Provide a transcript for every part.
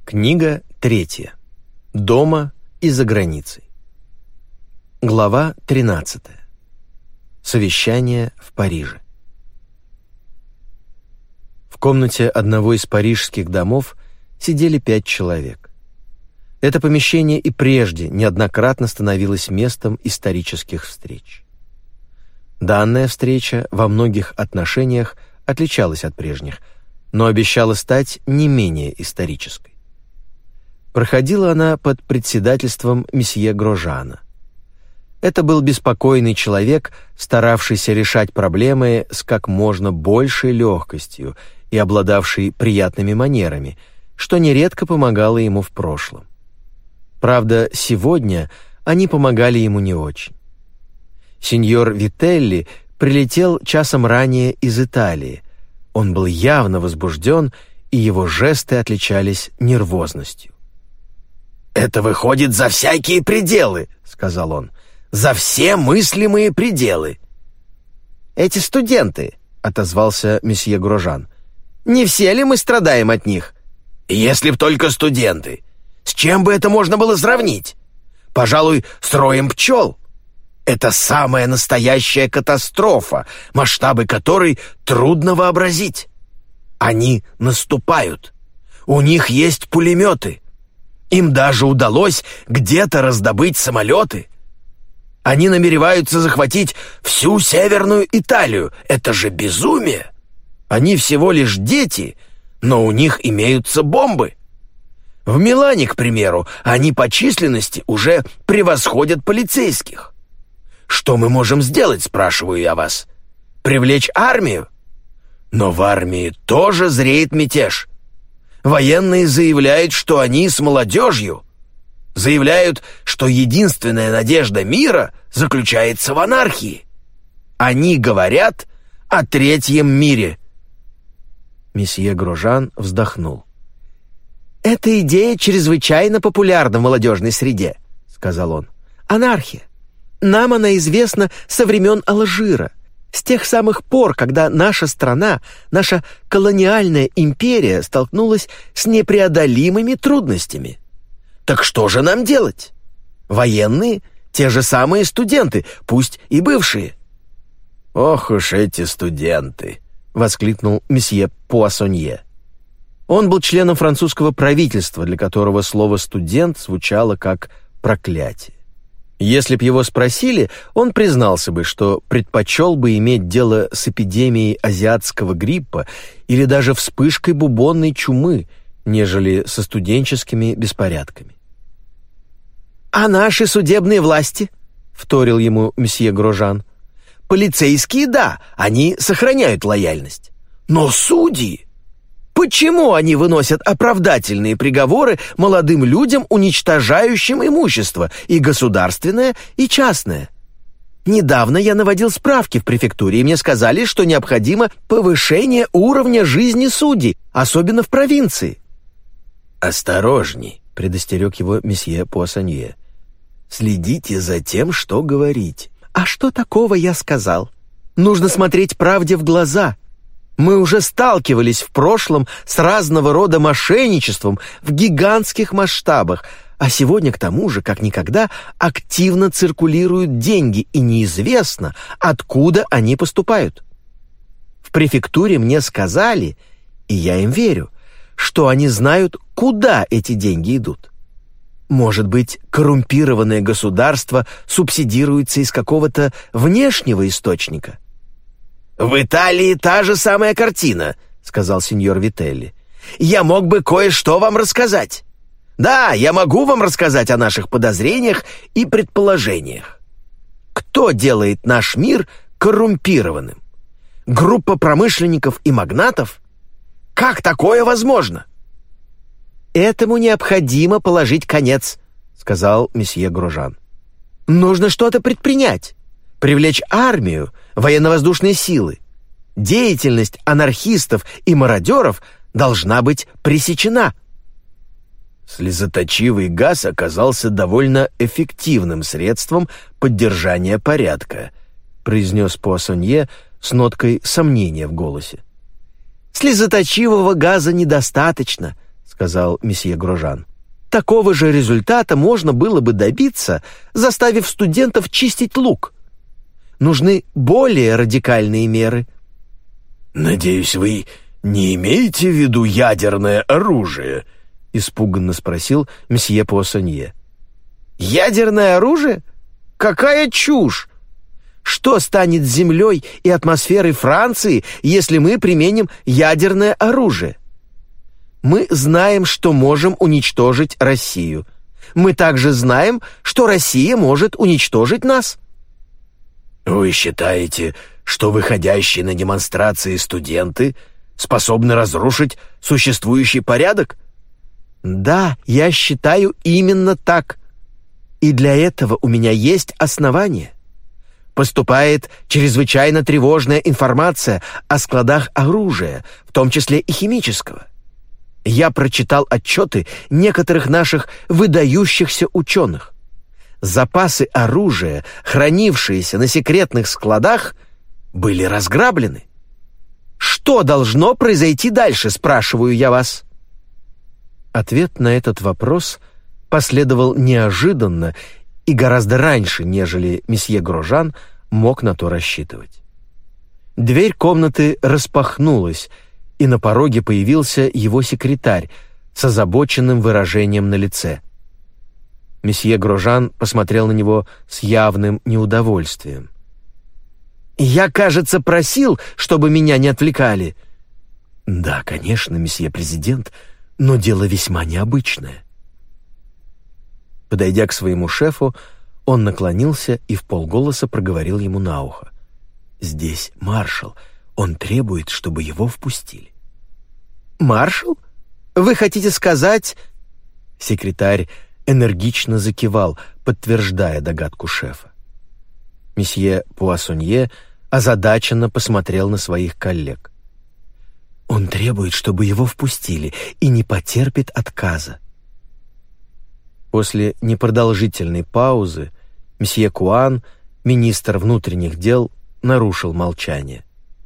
Книга 3. Дома и за границей. Глава 13. Совещание в Париже. В комнате одного из парижских домов сидели 5 человек. Это помещение и прежде неоднократно становилось местом исторических встреч. Данная встреча во многих отношениях отличалась от прежних, но обещала стать не менее исторической. Проходила она под председательством месье Грожана. Это был беспокойный человек, старавшийся решать проблемы с как можно большей легкостью и обладавший приятными манерами, что нередко помогало ему в прошлом. Правда, сегодня они помогали ему не очень. Сеньор Вителли прилетел часом ранее из Италии. Он был явно возбужден, и его жесты отличались нервозностью. «Это выходит за всякие пределы», — сказал он, — «за все мыслимые пределы». «Эти студенты», — отозвался месье Грожан, — «не все ли мы страдаем от них?» «Если б только студенты. С чем бы это можно было сравнить? Пожалуй, с роем пчел. Это самая настоящая катастрофа, масштабы которой трудно вообразить. Они наступают. У них есть пулеметы. Им даже удалось где-то раздобыть самолеты. Они намереваются захватить всю Северную Италию. Это же безумие. Они всего лишь дети, но у них имеются бомбы. В Милане, к примеру, они по численности уже превосходят полицейских. Что мы можем сделать, спрашиваю я вас? Привлечь армию? Но в армии тоже зреет мятеж. Военные заявляют, что они с молодежью. Заявляют, что единственная надежда мира заключается в анархии. Они говорят о третьем мире. Месье Грожан вздохнул. «Эта идея чрезвычайно популярна в молодежной среде», — сказал он. «Анархия. Нам она известна со времен Алжира, с тех самых пор, когда наша страна, наша колониальная империя столкнулась с непреодолимыми трудностями. Так что же нам делать? Военные — те же самые студенты, пусть и бывшие». «Ох уж эти студенты!» — воскликнул месье Пуассонье. Он был членом французского правительства, для которого слово «студент» звучало как проклятие. Если б его спросили, он признался бы, что предпочел бы иметь дело с эпидемией азиатского гриппа или даже вспышкой бубонной чумы, нежели со студенческими беспорядками. «А наши судебные власти?» — вторил ему месье Грожан. «Полицейские, да, они сохраняют лояльность. Но судьи? Почему они выносят оправдательные приговоры молодым людям, уничтожающим имущество, и государственное, и частное? Недавно я наводил справки в префектуре, и мне сказали, что необходимо повышение уровня жизни судей, особенно в провинции». «Осторожней», — предостерег его месье Пуассонье. «Следите за тем, что говорить». «А что такого я сказал? Нужно смотреть правде в глаза. Мы уже сталкивались в прошлом с разного рода мошенничеством в гигантских масштабах, а сегодня, к тому же, как никогда, активно циркулируют деньги, и неизвестно, откуда они поступают. В префектуре мне сказали, и я им верю, что они знают, куда эти деньги идут. Может быть, коррумпированное государство субсидируется из какого-то внешнего источника?» «В Италии та же самая картина», — сказал сеньор Вителли. «Я мог бы кое-что вам рассказать. Да, я могу вам рассказать о наших подозрениях и предположениях. Кто делает наш мир коррумпированным? Группа промышленников и магнатов? Как такое возможно?» «Этому необходимо положить конец», — сказал месье Грожан. «Нужно что-то предпринять, привлечь армию, военно-воздушные силы. Деятельность анархистов и мародеров должна быть пресечена». Слезоточивый газ оказался довольно эффективным средством поддержания порядка, произнес Пуассонье с ноткой сомнения в голосе. «Слезоточивого газа недостаточно», — сказал месье Грожан. «Такого же результата можно было бы добиться, заставив студентов чистить лук. Нужны более радикальные меры». «Надеюсь, вы не имеете в виду ядерное оружие?» — испуганно спросил месье Пуассонье. «Ядерное оружие? Какая чушь! Что станет с землей и атмосферой Франции, если мы применим ядерное оружие? Мы знаем, что можем уничтожить Россию. Мы также знаем, что Россия может уничтожить нас». «Вы считаете, что выходящие на демонстрации студенты способны разрушить существующий порядок?» «Да, я считаю именно так. И для этого у меня есть основания. Поступает чрезвычайно тревожная информация о складах оружия, в том числе и химического. Я прочитал отчеты некоторых наших выдающихся ученых. Запасы оружия, хранившиеся на секретных складах, были разграблены. Что должно произойти дальше, спрашиваю я вас?» Ответ на этот вопрос последовал неожиданно и гораздо раньше, нежели месье Грожан мог на то рассчитывать. Дверь комнаты распахнулась, и на пороге появился его секретарь с озабоченным выражением на лице. Месье Грожан посмотрел на него с явным неудовольствием. «Я, кажется, просил, чтобы меня не отвлекали». «Да, конечно, месье президент, но дело весьма необычное». Подойдя к своему шефу, он наклонился и вполголоса проговорил ему на ухо: «Здесь маршал. Он требует, чтобы его впустили». «Маршал? Вы хотите сказать...» Секретарь энергично закивал, подтверждая догадку шефа. Месье Пуассонье озадаченно посмотрел на своих коллег. «Он требует, чтобы его впустили, и не потерпит отказа». После непродолжительной паузы месье Куан, министр внутренних дел, нарушил молчание.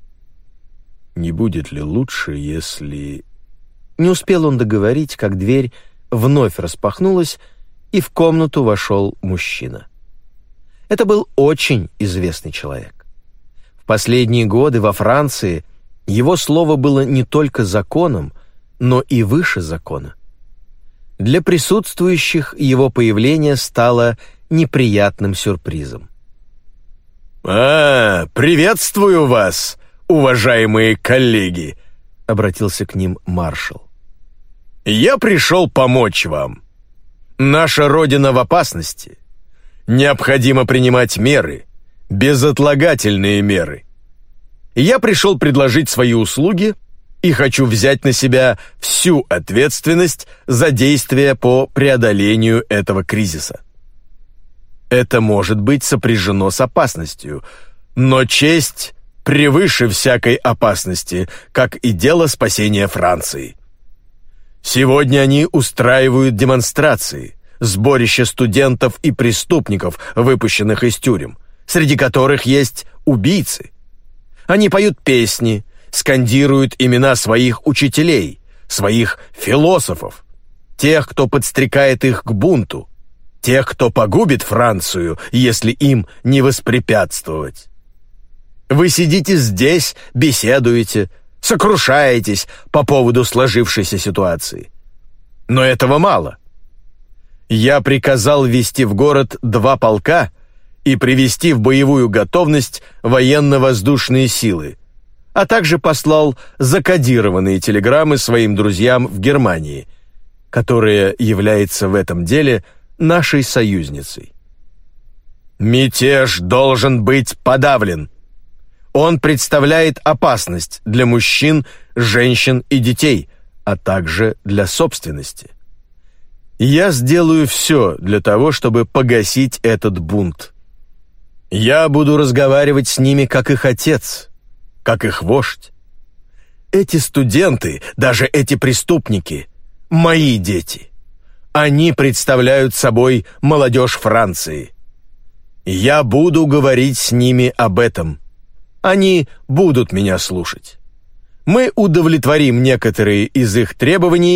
«Не будет ли лучше, если...» Не успел он договорить, как дверь вновь распахнулась, и в комнату вошел мужчина. Это был очень известный человек. В последние годы во Франции его слово было не только законом, но и выше закона. Для присутствующих его появление стало неприятным сюрпризом. Приветствую вас, уважаемые коллеги!» — обратился к ним маршал. «Я пришел помочь вам. Наша Родина в опасности. Необходимо принимать меры, безотлагательные меры. Я пришел предложить свои услуги и хочу взять на себя всю ответственность за действия по преодолению этого кризиса. Это может быть сопряжено с опасностью, но честь превыше всякой опасности, как и дело спасения Франции. Сегодня они устраивают демонстрации, сборище студентов и преступников, выпущенных из тюрем, среди которых есть убийцы. Они поют песни, скандируют имена своих учителей, своих философов, тех, кто подстрекает их к бунту, тех, кто погубит Францию, если им не воспрепятствовать. Вы сидите здесь, беседуете, сокрушаетесь по поводу сложившейся ситуации. Но этого мало. Я приказал ввести в город 2 полка и привести в боевую готовность военно-воздушные силы, а также послал закодированные телеграммы своим друзьям в Германии, которая является в этом деле нашей союзницей. Мятеж должен быть подавлен. Он представляет опасность для мужчин, женщин и детей, а также для собственности. Я сделаю все для того, чтобы погасить этот бунт. Я буду разговаривать с ними как их отец, как их вождь. Эти студенты, даже эти преступники, мои дети. Они представляют собой молодежь Франции. Я буду говорить с ними об этом. Они будут меня слушать. Мы удовлетворим некоторые из их требований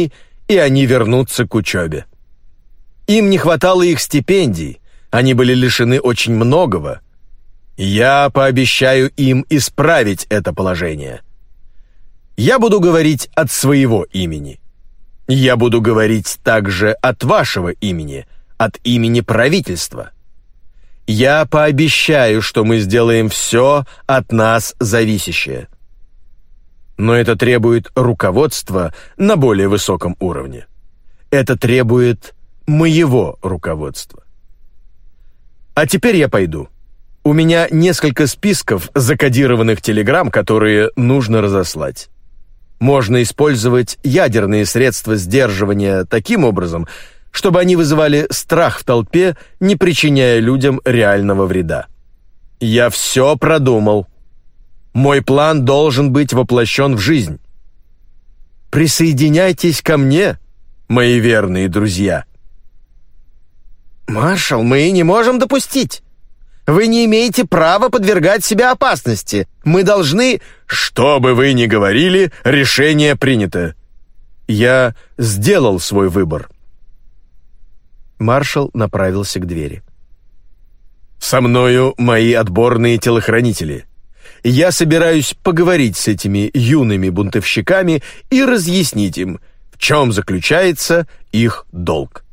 и они вернутся к учебе. Им не хватало их стипендий, они были лишены очень многого. Я пообещаю им исправить это положение. Я буду говорить от своего имени. Я буду говорить также от вашего имени, от имени правительства. Я пообещаю, что мы сделаем все от нас зависящее. Но это требует руководства на более высоком уровне. Это требует моего руководства. А теперь я пойду. У меня несколько списков закодированных телеграмм, которые нужно разослать. Можно использовать ядерные средства сдерживания таким образом, чтобы они вызывали страх в толпе, не причиняя людям реального вреда. Я все продумал. Мой план должен быть воплощен в жизнь. Присоединяйтесь ко мне, мои верные друзья. «Маршал, мы не можем допустить. Вы не имеете права подвергать себя опасности. Мы должны...» «Что бы вы ни говорили, решение принято. Я сделал свой выбор». Маршал направился к двери. «Со мною мои отборные телохранители. Я собираюсь поговорить с этими юными бунтовщиками и разъяснить им, в чем заключается их долг».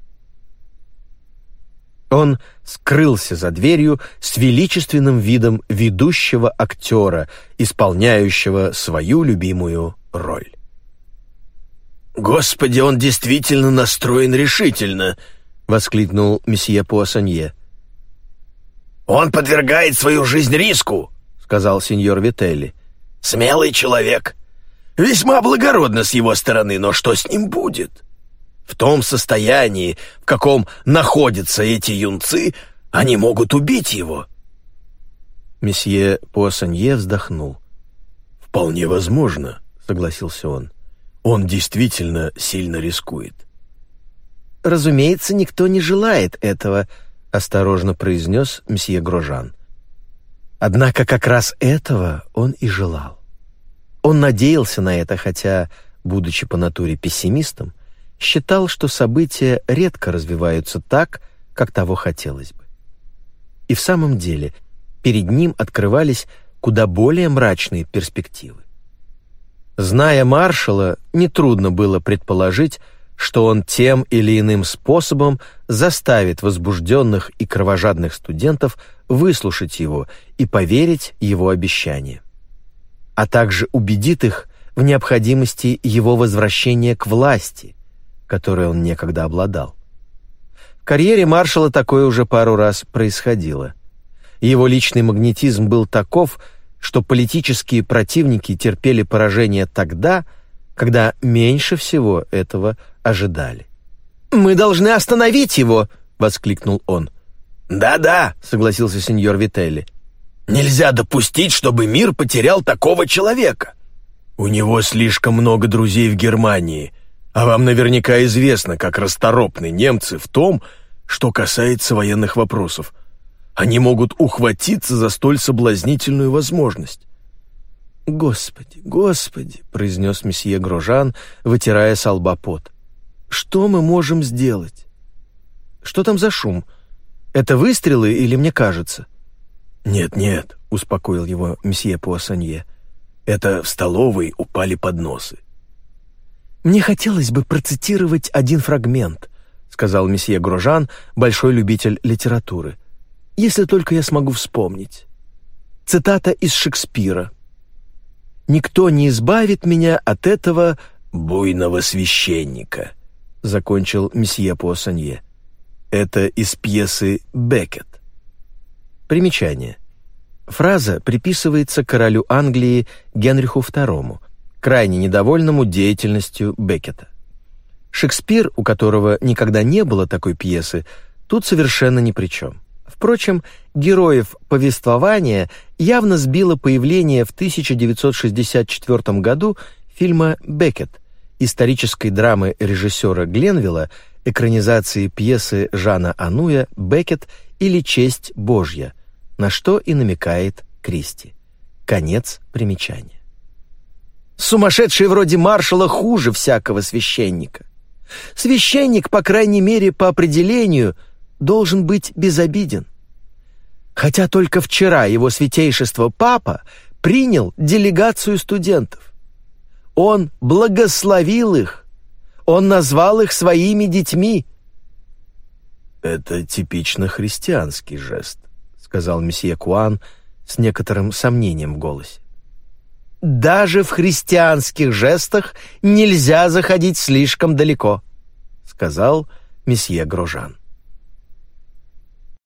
Он скрылся за дверью с величественным видом ведущего актера, исполняющего свою любимую роль. «Господи, он действительно настроен решительно!» — воскликнул месье Пуассонье. «Он подвергает свою жизнь риску», — сказал сеньор Вителли. «Смелый человек. Весьма благородно с его стороны, но что с ним будет? В том состоянии, в каком находятся эти юнцы, они могут убить его». Месье Пуассонье вздохнул. «Вполне возможно», — согласился он. «Он действительно сильно рискует». «Разумеется, никто не желает этого», — осторожно произнес мсье Грожан. Однако как раз этого он и желал. Он надеялся на это, хотя, будучи по натуре пессимистом, считал, что события редко развиваются так, как того хотелось бы. И в самом деле перед ним открывались куда более мрачные перспективы. Зная маршала, нетрудно было предположить, что он тем или иным способом заставит возбужденных и кровожадных студентов выслушать его и поверить его обещания, а также убедит их в необходимости его возвращения к власти, которой он некогда обладал. В карьере маршала такое уже пару раз происходило. Его личный магнетизм был таков, что политические противники терпели поражение тогда, когда меньше всего этого ожидали. «Мы должны остановить его!» — воскликнул он. «Да-да», — согласился сеньор Вителли. «Нельзя допустить, чтобы мир потерял такого человека. У него слишком много друзей в Германии, а вам наверняка известно, как расторопны немцы в том, что касается военных вопросов. Они могут ухватиться за столь соблазнительную возможность». «Господи, Господи!» — произнес месье Грожан, вытирая со лба пот. «Что мы можем сделать? Что там за шум? Это выстрелы или мне кажется?» «Нет-нет», — успокоил его месье Пуассонье. «Это в столовой упали подносы». «Мне хотелось бы процитировать один фрагмент», — сказал месье Грожан, большой любитель литературы. «Если только я смогу вспомнить. Цитата из Шекспира. «Никто не избавит меня от этого буйного священника», — закончил месье Пуассонье. «Это из пьесы «Беккет». Примечание. Фраза приписывается королю Англии Генриху II, крайне недовольному деятельностью Беккета. Шекспир, у которого никогда не было такой пьесы, тут совершенно ни при чем. Впрочем, героев повествования явно сбило появление в 1964 году фильма «Беккет», исторической драмы режиссера Гленвилла, экранизации пьесы Жана Ануя «Беккет» или «Честь Божья», на что и намекает Кристи. Конец примечания. «Сумасшедшие вроде маршала хуже всякого священника. Священник, по крайней мере, по определению, должен быть безобиден. Хотя только вчера его святейшество Папа принял делегацию студентов. Он благословил их, он назвал их своими детьми. «Это типично христианский жест», — сказал месье Куан с некоторым сомнением в голосе. «Даже в христианских жестах нельзя заходить слишком далеко», — сказал месье Грожан.